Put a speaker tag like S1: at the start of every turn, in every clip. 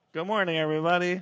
S1: Good morning, everybody.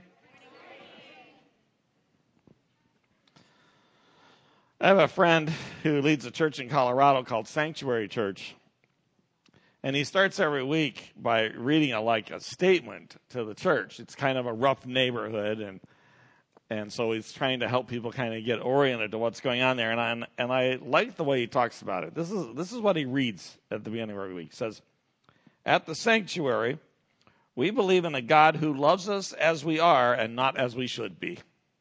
S1: I have a friend who leads a church in Colorado called Sanctuary Church. And he starts every week by reading a statement to the church. It's kind of a rough neighborhood, and so he's trying to help people kind of get oriented to what's going on there. And I like the way he talks about it. This is what he reads at the beginning of every week. He says, "At the sanctuary, we believe in a God who loves us as we are and not as we should be.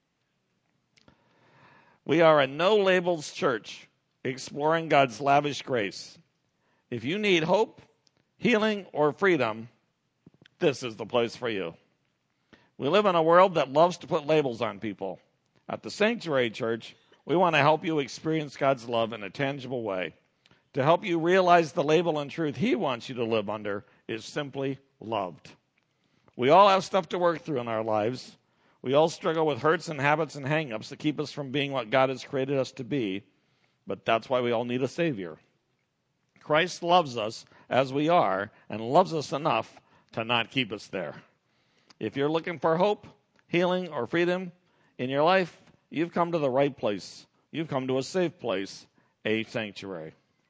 S1: We are a no-labels church exploring God's lavish grace. If you need hope, healing, or freedom, this is the place for you. We live in a world that loves to put labels on people. At the Sanctuary Church, we want to help you experience God's love in a tangible way. To help you realize the label and truth He wants you to live under is simply loved. We all have stuff to work through in our lives. We all struggle with hurts and habits and hang-ups that keep us from being what God has created us to be, but that's why we all need a Savior. Christ loves us as we are and loves us enough to not keep us there. If you're looking for hope, healing, or freedom in your life, you've come to the right place. You've come to a safe place, a sanctuary."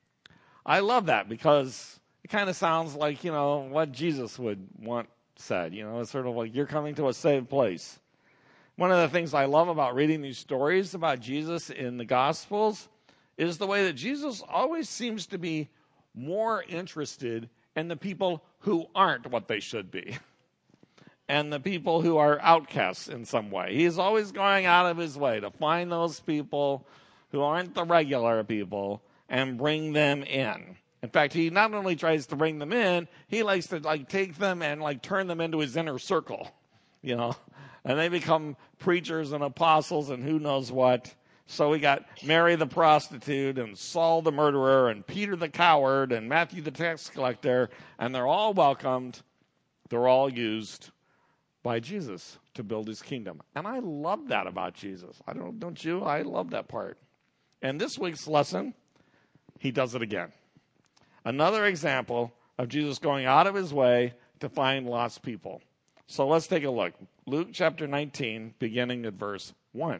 S1: I love that because it kind of sounds like, what Jesus would want said. It's sort of like you're coming to a safe place. One of the things I love about reading these stories about Jesus in the Gospels is the way that Jesus always seems to be more interested in the people who aren't what they should be and the people who are outcasts in some way. He's always going out of his way to find those people who aren't the regular people and bring them in. In fact, he not only tries to bring them in, he likes to take them and turn them into his inner circle, and they become preachers and apostles and who knows what. So we got Mary the prostitute and Saul the murderer and Peter the coward and Matthew the tax collector, and they're all welcomed. They're all used by Jesus to build his kingdom. And I love that about Jesus. Don't you? I love that part. And this week's lesson, he does it again. Another example of Jesus going out of his way to find lost people. So let's take a look. Luke chapter 19, beginning at verse 1.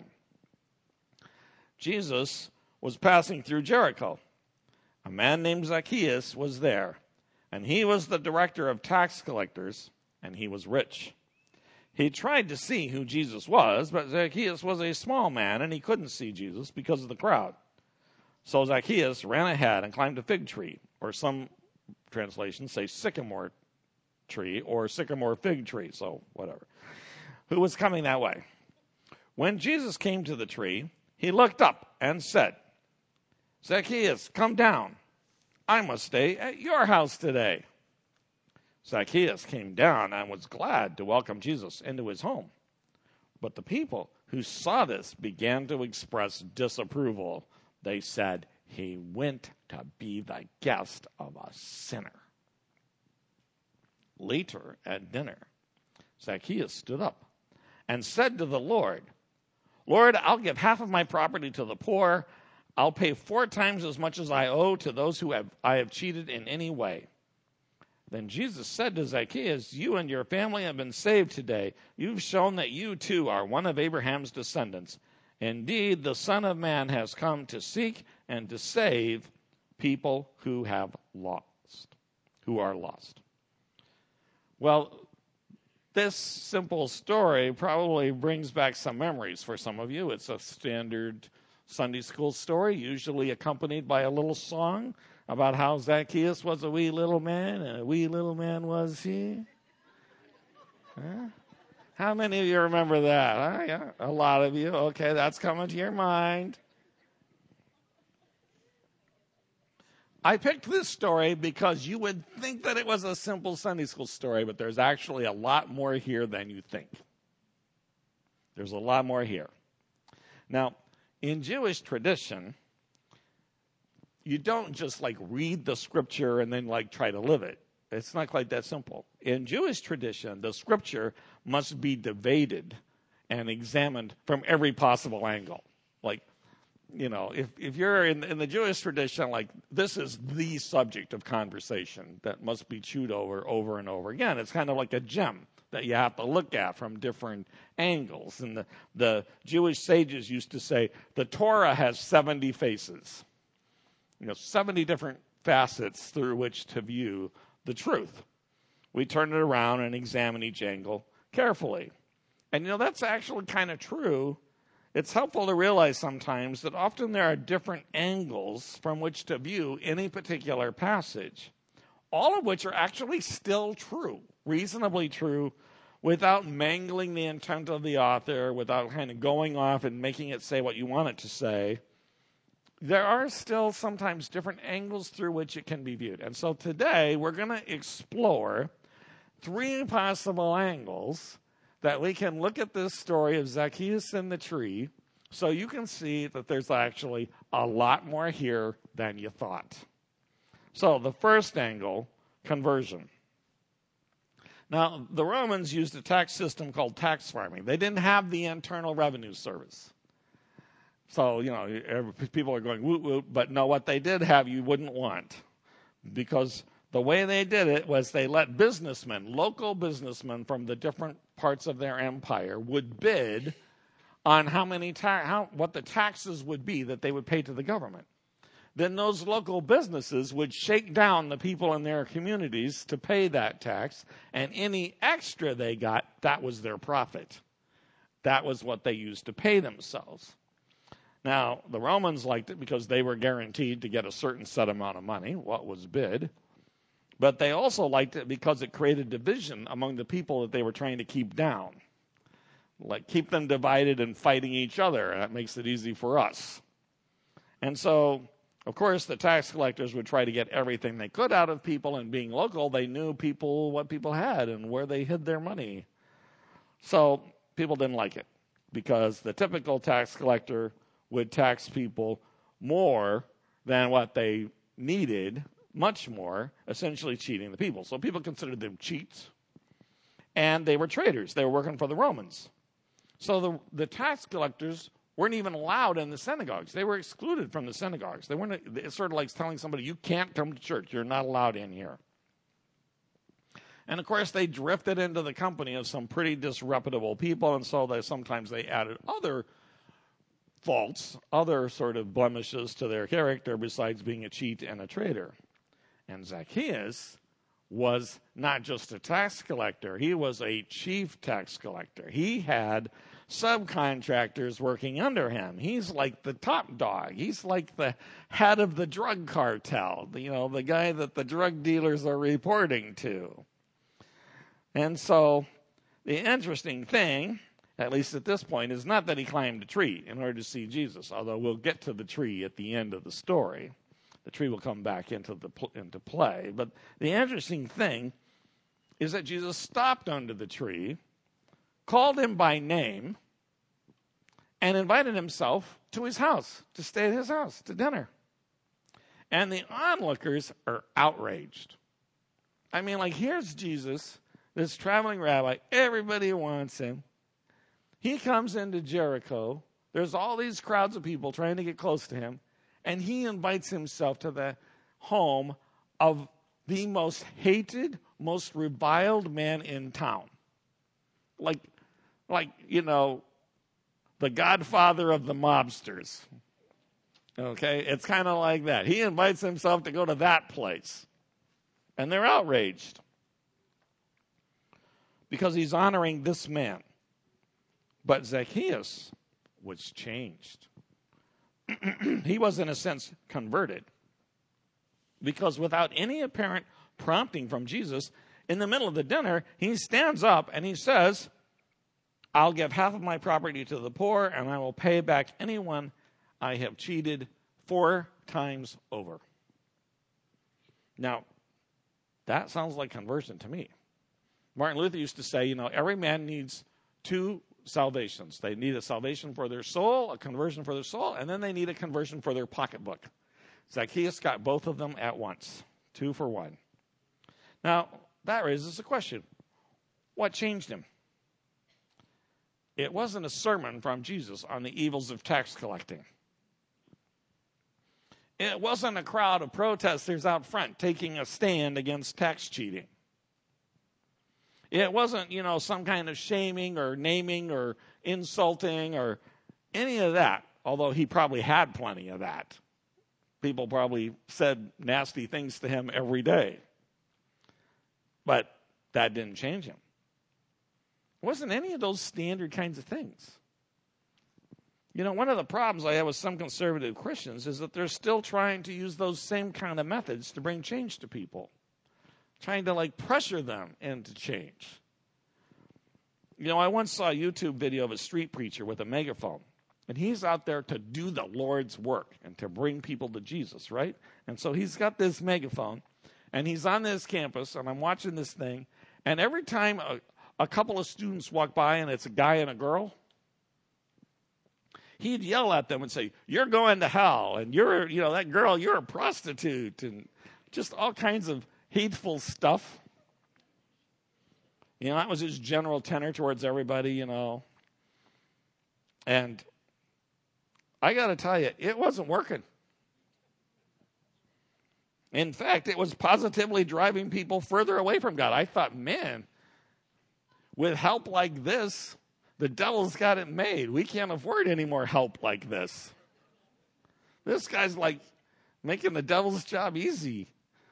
S1: Jesus was passing through Jericho. A man named Zacchaeus was there, and he was the director of tax collectors, and he was rich. He tried to see who Jesus was, but Zacchaeus was a small man, and he couldn't see Jesus because of the crowd. So Zacchaeus ran ahead and climbed a fig tree, or some translations say sycamore tree or sycamore fig tree, so whatever, who was coming that way. When Jesus came to the tree, he looked up and said, "Zacchaeus, come down. I must stay at your house today." Zacchaeus came down and was glad to welcome Jesus into his home. But the people who saw this began to express disapproval. They said, "He went to be the guest of a sinner." Later at dinner, Zacchaeus stood up and said to the Lord, "Lord, I'll give half of my property to the poor. I'll pay 4 times as much as I owe to those who I have cheated in any way." Then Jesus said to Zacchaeus, "You and your family have been saved today. You've shown that you too are one of Abraham's descendants. Indeed, the Son of Man has come to seek and to save people who are lost." Well, this simple story probably brings back some memories for some of you. It's a standard Sunday school story, usually accompanied by a little song about how Zacchaeus was a wee little man, and a wee little man was he. Huh? How many of you remember that? Yeah, a lot of you. Okay, that's coming to your mind. I picked this story because you would think that it was a simple Sunday school story, but there's actually a lot more here than you think. There's a lot more here. Now, in Jewish tradition, you don't just read the scripture and then try to live it. It's not quite that simple. In Jewish tradition, the scripture must be debated and examined from every possible angle. if you're in the Jewish tradition, like this is the subject of conversation that must be chewed over and over again. It's kind of like a gem that you have to look at from different angles. And the Jewish sages used to say the Torah has 70 faces, 70 different facets through which to view the truth. We turn it around and examine each angle carefully. And that's actually kind of true. It's helpful to realize sometimes that often there are different angles from which to view any particular passage, all of which are actually still true, reasonably true, without mangling the intent of the author, without kind of going off and making it say what you want it to say. There are still sometimes different angles through which it can be viewed. And so today we're going to explore 3 possible angles that we can look at this story of Zacchaeus and the tree, so you can see that there's actually a lot more here than you thought. So the first angle, conversion. Now, the Romans used a tax system called tax farming. They didn't have the Internal Revenue Service. So, people are going, woot, woot, but no, what they did have you wouldn't want. Because the way they did it was they let businessmen, local businessmen from the different parts of their empire would bid on what the taxes would be that they would pay to the government. Then those local businesses would shake down the people in their communities to pay that tax, and any extra they got, that was their profit. That was what they used to pay themselves. Now, the Romans liked it because they were guaranteed to get a certain set amount of money, what was bid. But they also liked it because it created division among the people that they were trying to keep down. Like keep them divided and fighting each other. That makes it easy for us. And so, of course, the tax collectors would try to get everything they could out of people, and being local, they knew what people had and where they hid their money. So people didn't like it because the typical tax collector would tax people more than what they needed, much more, essentially cheating the people. So people considered them cheats, and they were traitors. They were working for the Romans. So the tax collectors weren't even allowed in the synagogues. They were excluded from the synagogues. It's sort of like telling somebody, you can't come to church. You're not allowed in here. And, of course, they drifted into the company of some pretty disreputable people, and so sometimes they added other faults, other sort of blemishes to their character besides being a cheat and a traitor. And Zacchaeus was not just a tax collector. He was a chief tax collector. He had subcontractors working under him. He's like the top dog. He's like the head of the drug cartel, the guy that the drug dealers are reporting to. And so the interesting thing, at least at this point, is not that he climbed a tree in order to see Jesus, although we'll get to the tree at the end of the story. The tree will come back into play. But the interesting thing is that Jesus stopped under the tree, called him by name, and invited himself to his house, to stay at his house, to dinner. And the onlookers are outraged. I mean, here's Jesus, this traveling rabbi. Everybody wants him. He comes into Jericho. There's all these crowds of people trying to get close to him. And he invites himself to the home of the most hated, most reviled man in town. Like, the godfather of the mobsters. Okay? It's kind of like that. He invites himself to go to that place. And they're outraged because he's honoring this man. But Zacchaeus was changed. He was, in a sense, converted. Because without any apparent prompting from Jesus, in the middle of the dinner, he stands up and he says, I'll give half of my property to the poor, and I will pay back anyone I have cheated 4 times over. Now, that sounds like conversion to me. Martin Luther used to say, every man needs 2 salvations. They need a salvation for their soul, a conversion for their soul, and then they need a conversion for their pocketbook. Zacchaeus got both of them at once, 2 for 1. Now, that raises a question. What changed him? It wasn't a sermon from Jesus on the evils of tax collecting. It wasn't a crowd of protesters out front taking a stand against tax cheating. It wasn't, some kind of shaming or naming or insulting or any of that, although he probably had plenty of that. People probably said nasty things to him every day. But that didn't change him. It wasn't any of those standard kinds of things. One of the problems I have with some conservative Christians is that they're still trying to use those same kind of methods to bring change to people. Trying to pressure them into change. I once saw a YouTube video of a street preacher with a megaphone. And he's out there to do the Lord's work and to bring people to Jesus, right? And so he's got this megaphone. And he's on this campus. And I'm watching this thing. And every time a couple of students walk by and it's a guy and a girl, he'd yell at them and say, "You're going to hell." And you're, that girl, you're a prostitute. And just all kinds of hateful stuff. That was his general tenor towards everybody, And I got to tell you, it wasn't working. In fact, it was positively driving people further away from God. I thought, man, with help like this, the devil's got it made. We can't afford any more help like this. This guy's making the devil's job easy.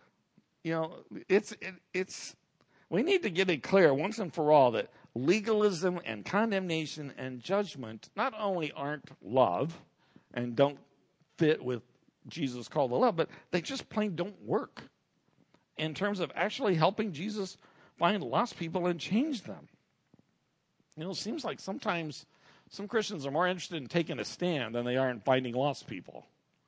S1: We need to get it clear once and for all that legalism and condemnation and judgment not only aren't love and don't fit with Jesus' call to love, but they just plain don't work in terms of actually helping Jesus find lost people and change them. It seems like sometimes some Christians are more interested in taking a stand than they are in finding lost people.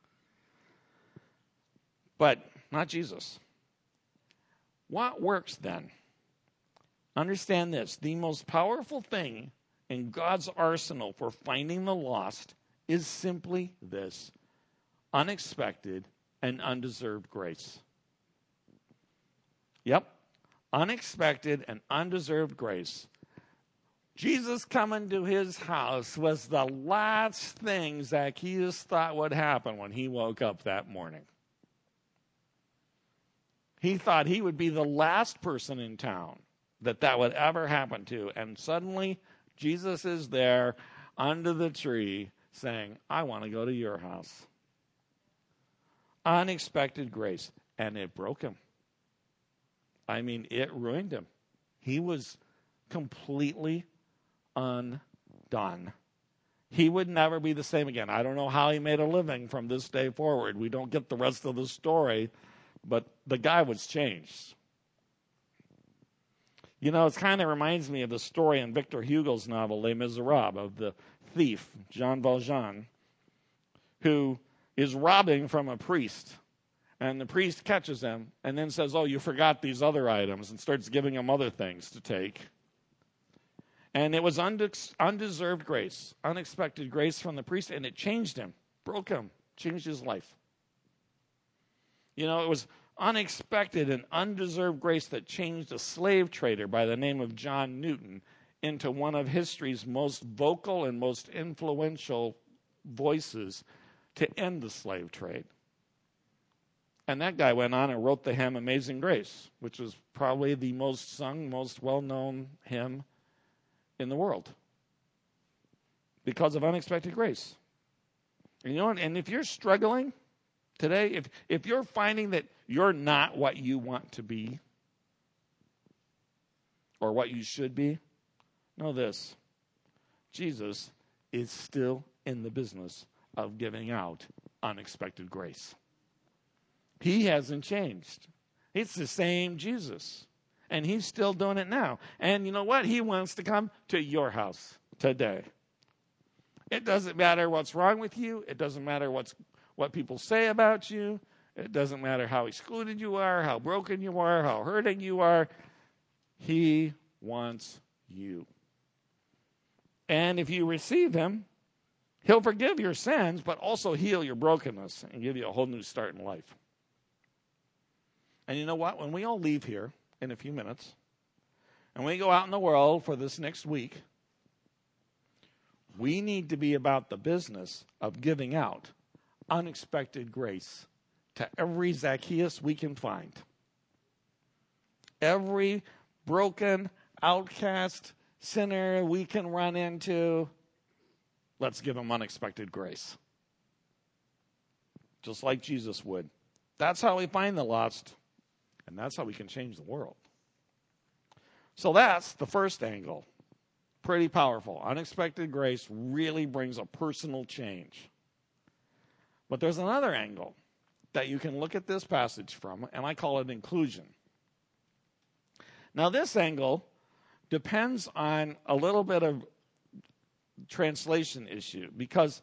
S1: But not Jesus. What works then? Understand this. The most powerful thing in God's arsenal for finding the lost is simply this: unexpected and undeserved grace. Yep. Unexpected and undeserved grace. Jesus coming to his house was the last thing Zacchaeus thought would happen when he woke up that morning. He thought he would be the last person in town that would ever happen to. And suddenly, Jesus is there under the tree saying, "I want to go to your house." Unexpected grace. And it broke him. It ruined him. He was completely undone. He would never be the same again. I don't know how he made a living from this day forward. We don't get the rest of the story, but the guy was changed. It kind of reminds me of the story in Victor Hugo's novel, Les Miserables, of the thief, Jean Valjean, who is robbing from a priest. And the priest catches him and then says, "Oh, you forgot these other items," and starts giving him other things to take. And it was undeserved grace, unexpected grace from the priest, and it changed him, broke him, changed his life. It was unexpected and undeserved grace that changed a slave trader by the name of John Newton into one of history's most vocal and most influential voices to end the slave trade. And that guy went on and wrote the hymn Amazing Grace, which was probably the most sung, most well-known hymn in the world because of unexpected grace. And if you're struggling today, if you're finding that you're not what you want to be or what you should be, know this: Jesus is still in the business of giving out unexpected grace. He hasn't changed. It's the same Jesus. And he's still doing it now. And you know what? He wants to come to your house today. It doesn't matter what's wrong with you. It doesn't matter what people say about you. It doesn't matter how excluded you are, how broken you are, how hurting you are. He wants you. And if you receive him, he'll forgive your sins, but also heal your brokenness and give you a whole new start in life. And you know what? When we all leave here in a few minutes, and we go out in the world for this next week, we need to be about the business of giving out unexpected grace to every Zacchaeus we can find. Every broken, outcast sinner we can run into, let's give him unexpected grace. Just like Jesus would. That's how we find the lost, and that's how we can change the world. So that's the first angle. Pretty powerful. Unexpected grace really brings a personal change. But there's another angle that you can look at this passage from, and I call it inclusion. Now, this angle depends on a little bit of translation issue, because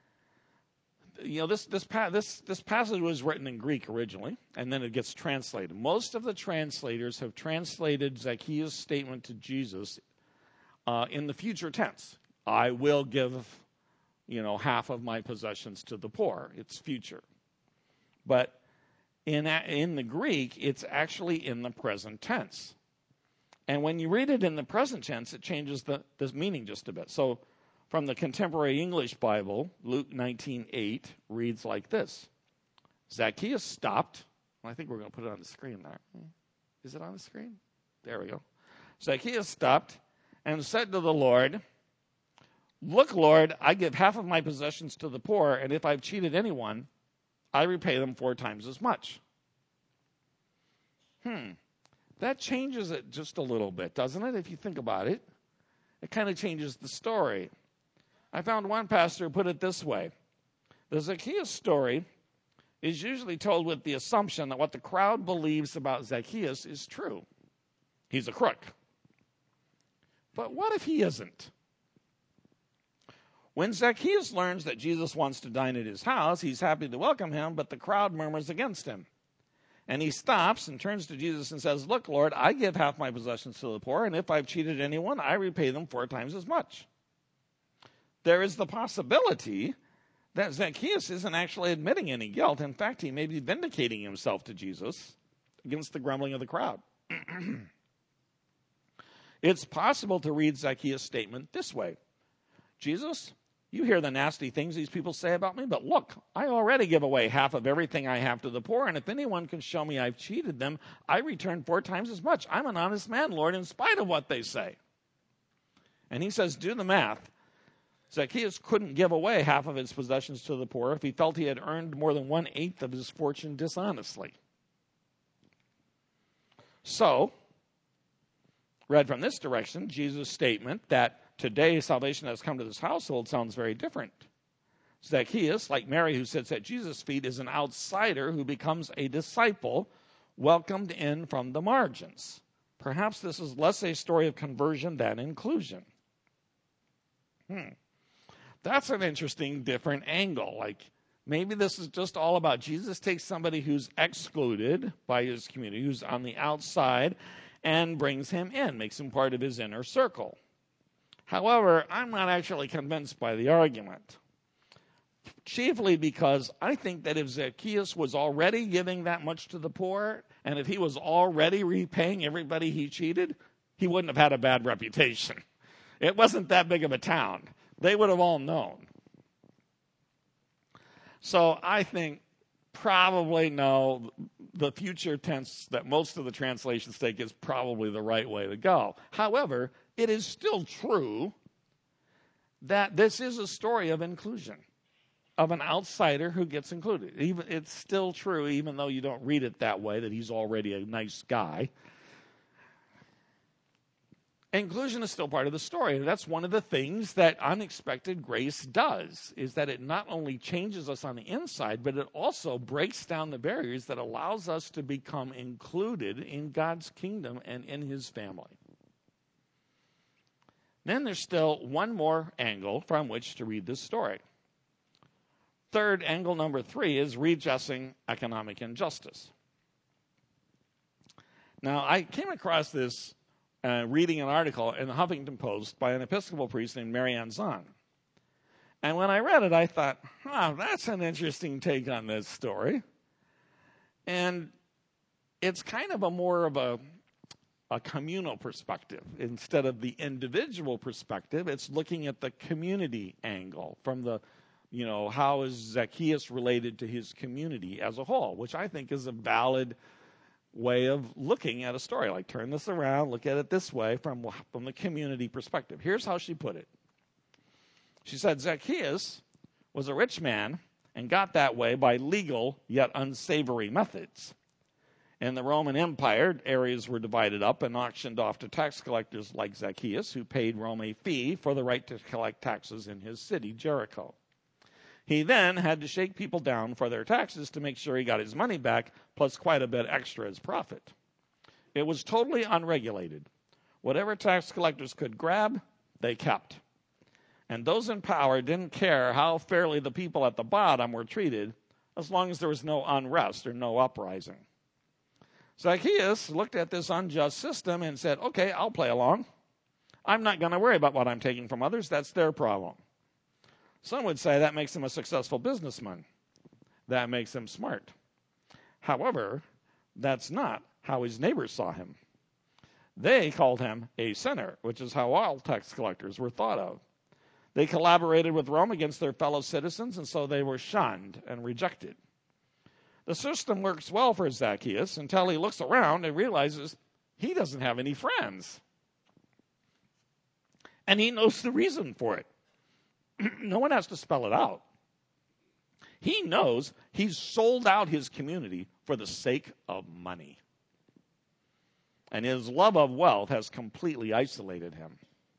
S1: this passage was written in Greek originally, and then it gets translated. Most of the translators have translated Zacchaeus' statement to Jesus in the future tense. I will give, half of my possessions to the poor. It's future. But in the Greek, it's actually in the present tense. And when you read it in the present tense, it changes the meaning just a bit. So from the Contemporary English Bible, Luke 19:8 reads like this. Zacchaeus stopped. Well, I think we're going to put it on the screen there. Is it on the screen? There we go. Zacchaeus stopped and said to the Lord, "Look, Lord, I give half of my possessions to the poor, and if I've cheated anyone, I repay them 4 times as much." That changes it just a little bit, doesn't it? If you think about it, it kind of changes the story. I found one pastor put it this way. The Zacchaeus story is usually told with the assumption that what the crowd believes about Zacchaeus is true. He's a crook. But what if he isn't? When Zacchaeus learns that Jesus wants to dine at his house, he's happy to welcome him, but the crowd murmurs against him. And he stops and turns to Jesus and says, "Look, Lord, I give half my possessions to the poor, and if I've cheated anyone, I repay them 4 times as much." There is the possibility that Zacchaeus isn't actually admitting any guilt. In fact, he may be vindicating himself to Jesus against the grumbling of the crowd. It's possible to read Zacchaeus' statement this way. Jesus, you hear the nasty things these people say about me, but look, I already give away half of everything I have to the poor, and if anyone can show me I've cheated them, I return 4 times as much. I'm an honest man, Lord, in spite of what they say. And he says, do the math. Zacchaeus couldn't give away half of his possessions to the poor if he felt he had earned more than 1/8 of his fortune dishonestly. So, read from this direction, Jesus' statement that today salvation has come to this household sounds very different. Zacchaeus, like Mary who sits at Jesus' feet, is an outsider who becomes a disciple, welcomed in from the margins. Perhaps this is less a story of conversion than inclusion. That's an interesting, different angle. Like, maybe this is just all about Jesus takes somebody who's excluded by his community, who's on the outside, and brings him in, makes him part of his inner circle. However, I'm not actually convinced by the argument, chiefly because I think that if Zacchaeus was already giving that much to the poor, and if he was already repaying everybody he cheated, he wouldn't have had a bad reputation. It wasn't that big of a town. They would have all known. So I think probably no, the future tense that most of the translations take is probably the right way to go. However, it is still true that this is a story of inclusion, of an outsider who gets included. It's still true, even though you don't read it that way, that he's already a nice guy. Inclusion is still part of the story. That's one of the things that unexpected grace does, is that it not only changes us on the inside, but it also breaks down the barriers that allows us to become included in God's kingdom and in his family. Then there's still one more angle from which to read this story. Third, angle number 3 is redressing economic injustice. Now, I came across this reading an article in the Huffington Post by an Episcopal priest named Marianne Zahn. And when I read it, I thought, that's an interesting take on this story. And it's kind of more of a communal perspective. Instead of the individual perspective, it's looking at the community angle from the how is Zacchaeus related to his community as a whole, which I think is a valid way of looking at a story. Like, turn this around, look at it this way from the community perspective. Here's how she put it. She said, Zacchaeus was a rich man and got that way by legal yet unsavory methods. In the Roman Empire, areas were divided up and auctioned off to tax collectors like Zacchaeus, who paid Rome a fee for the right to collect taxes in his city, Jericho. He then had to shake people down for their taxes to make sure he got his money back, plus quite a bit extra as profit. It was totally unregulated. Whatever tax collectors could grab, they kept. And those in power didn't care how fairly the people at the bottom were treated, as long as there was no unrest or no uprising. Zacchaeus looked at this unjust system and said, okay, I'll play along. I'm not going to worry about what I'm taking from others. That's their problem. Some would say that makes him a successful businessman. That makes him smart. However, that's not how his neighbors saw him. They called him a sinner, which is how all tax collectors were thought of. They collaborated with Rome against their fellow citizens, and so they were shunned and rejected. The system works well for Zacchaeus until he looks around and realizes he doesn't have any friends. And he knows the reason for it. No one has to spell it out. He knows he's sold out his community for the sake of money. And his love of wealth has completely isolated him.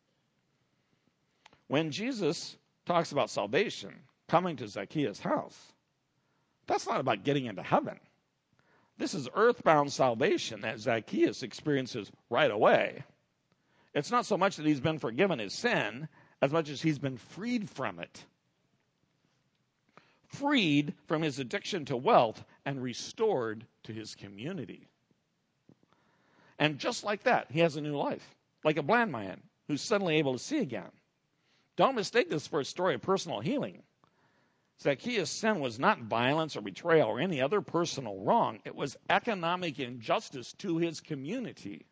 S1: When Jesus talks about salvation coming to Zacchaeus' house, that's not about getting into heaven. This is earthbound salvation that Zacchaeus experiences right away. It's not so much that he's been forgiven his sin, as much as he's been freed from it. Freed from his addiction to wealth and restored to his community. And just like that, he has a new life, like a blind man who's suddenly able to see again. Don't mistake this for a story of personal healing. Zacchaeus' sin was not violence or betrayal or any other personal wrong. It was economic injustice to his community.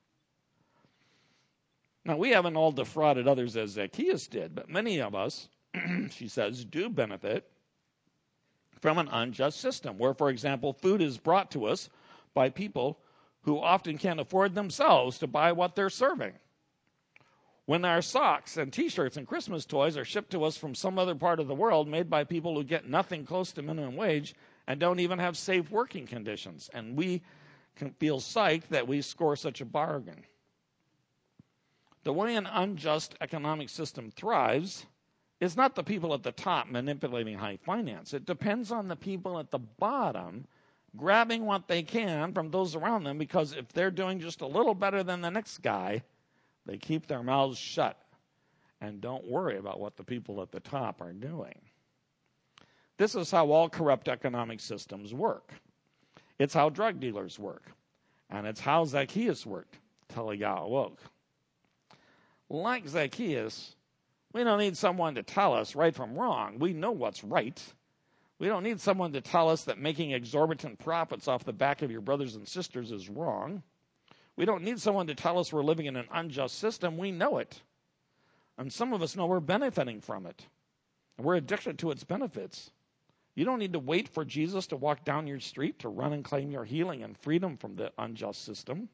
S1: Now, we haven't all defrauded others as Zacchaeus did, but many of us, she says, do benefit from an unjust system where, for example, food is brought to us by people who often can't afford themselves to buy what they're serving. When our socks and T-shirts and Christmas toys are shipped to us from some other part of the world made by people who get nothing close to minimum wage and don't even have safe working conditions, and we can feel psyched that we score such a bargain. The way an unjust economic system thrives is not the people at the top manipulating high finance. It depends on the people at the bottom grabbing what they can from those around them, because if they're doing just a little better than the next guy, they keep their mouths shut and don't worry about what the people at the top are doing. This is how all corrupt economic systems work. It's how drug dealers work. And it's how Zacchaeus worked till he got awoke. Like Zacchaeus, we don't need someone to tell us right from wrong. We know what's right. We don't need someone to tell us that making exorbitant profits off the back of your brothers and sisters is wrong. We don't need someone to tell us we're living in an unjust system. We know it. And some of us know we're benefiting from it. And we're addicted to its benefits. You don't need to wait for Jesus to walk down your street to run and claim your healing and freedom from the unjust system.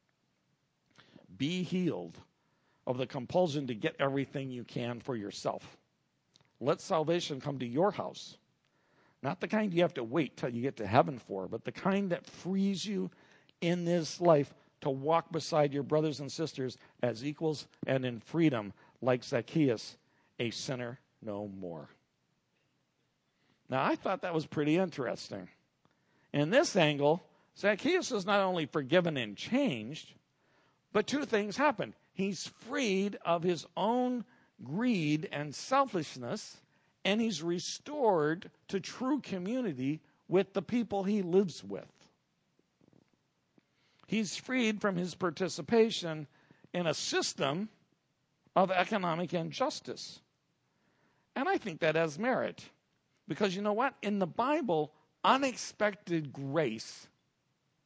S1: Be healed of the compulsion to get everything you can for yourself. Let salvation come to your house. Not the kind you have to wait till you get to heaven for, but the kind that frees you in this life to walk beside your brothers and sisters as equals and in freedom, like Zacchaeus, a sinner no more. Now, I thought that was pretty interesting. In this angle, Zacchaeus is not only forgiven and changed, but two things happen. He's freed of his own greed and selfishness, and he's restored to true community with the people he lives with. He's freed from his participation in a system of economic injustice. And I think that has merit. Because you know what? In the Bible, unexpected grace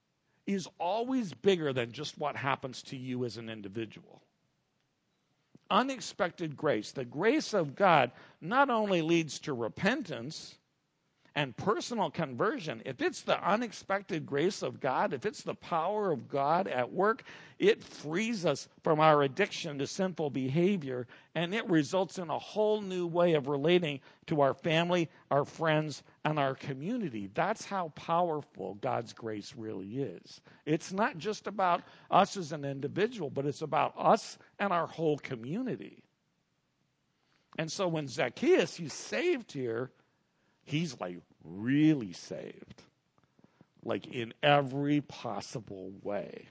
S1: is always bigger than just what happens to you as an individual. unexpected grace, the grace of God, not only leads to repentance and personal conversion, if it's the unexpected grace of God, if it's the power of God at work, it frees us from our addiction to sinful behavior, and it results in a whole new way of relating to our family, our friends, and our community. That's how powerful God's grace really is. It's not just about us as an individual, but it's about us and our whole community. And so when Zacchaeus, he's saved here, he's like really saved, like in every possible way.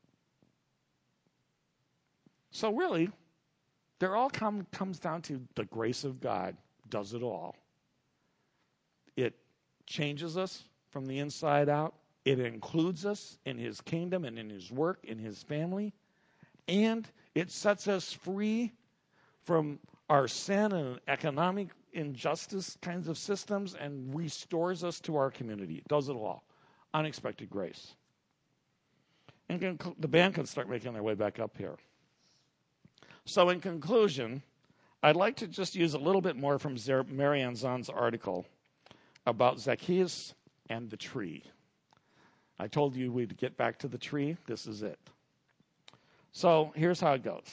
S1: So really, there all comes down to the grace of God does it all. It changes us from the inside out. It includes us in his kingdom and in his work, in his family. And it sets us free from our sin and economic injustice kinds of systems and restores us to our community. It does it all. Unexpected grace. And the band can start making their way back up here. So in conclusion, I'd like to just use a little bit more from Marianne Zahn's article about Zacchaeus and the tree. I told you we'd get back to the tree. This is it. So here's how it goes.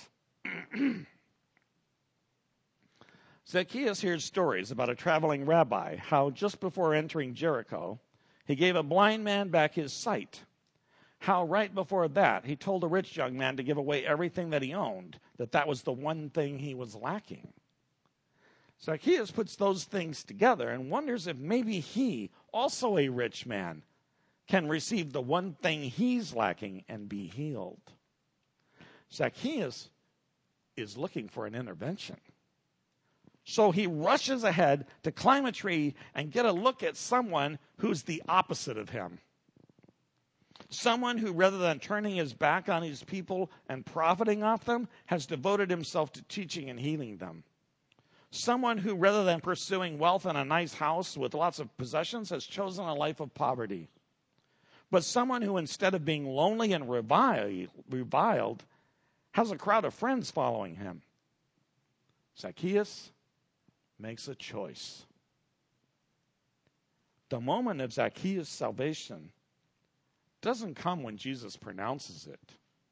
S1: Zacchaeus hears stories about a traveling rabbi, how just before entering Jericho, he gave a blind man back his sight. How right before that, he told a rich young man to give away everything that he owned, that was the one thing he was lacking. Zacchaeus puts those things together and wonders if maybe he, also a rich man, can receive the one thing he's lacking and be healed. Zacchaeus is looking for an intervention. So he rushes ahead to climb a tree and get a look at someone who's the opposite of him. Someone who, rather than turning his back on his people and profiting off them, has devoted himself to teaching and healing them. Someone who, rather than pursuing wealth and a nice house with lots of possessions, has chosen a life of poverty. But someone who, instead of being lonely and reviled, has a crowd of friends following him. Zacchaeus makes a choice. The moment of Zacchaeus' salvation doesn't come when Jesus pronounces it.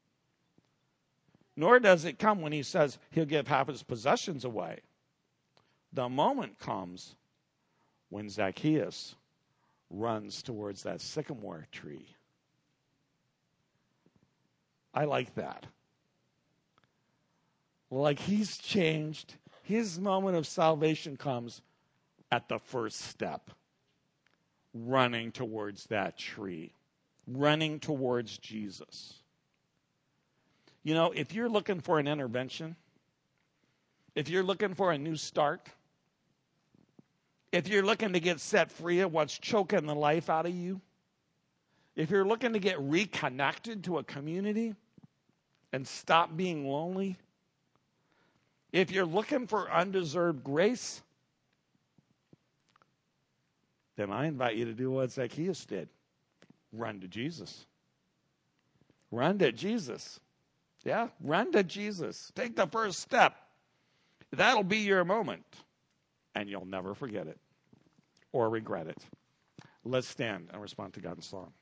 S1: Nor does it come when he says he'll give half his possessions away. The moment comes when Zacchaeus runs towards that sycamore tree. I like that. Like he's changed. His moment of salvation comes at the first step. Running towards that tree. Running towards Jesus. You know, if you're looking for an intervention, if you're looking for a new start, if you're looking to get set free of what's choking the life out of you, if you're looking to get reconnected to a community and stop being lonely, if you're looking for undeserved grace, then I invite you to do what Zacchaeus did. Run to Jesus. Run to Jesus. Yeah, run to Jesus. Take the first step. That'll be your moment. And you'll never forget it or regret it. Let's stand and respond to God in song.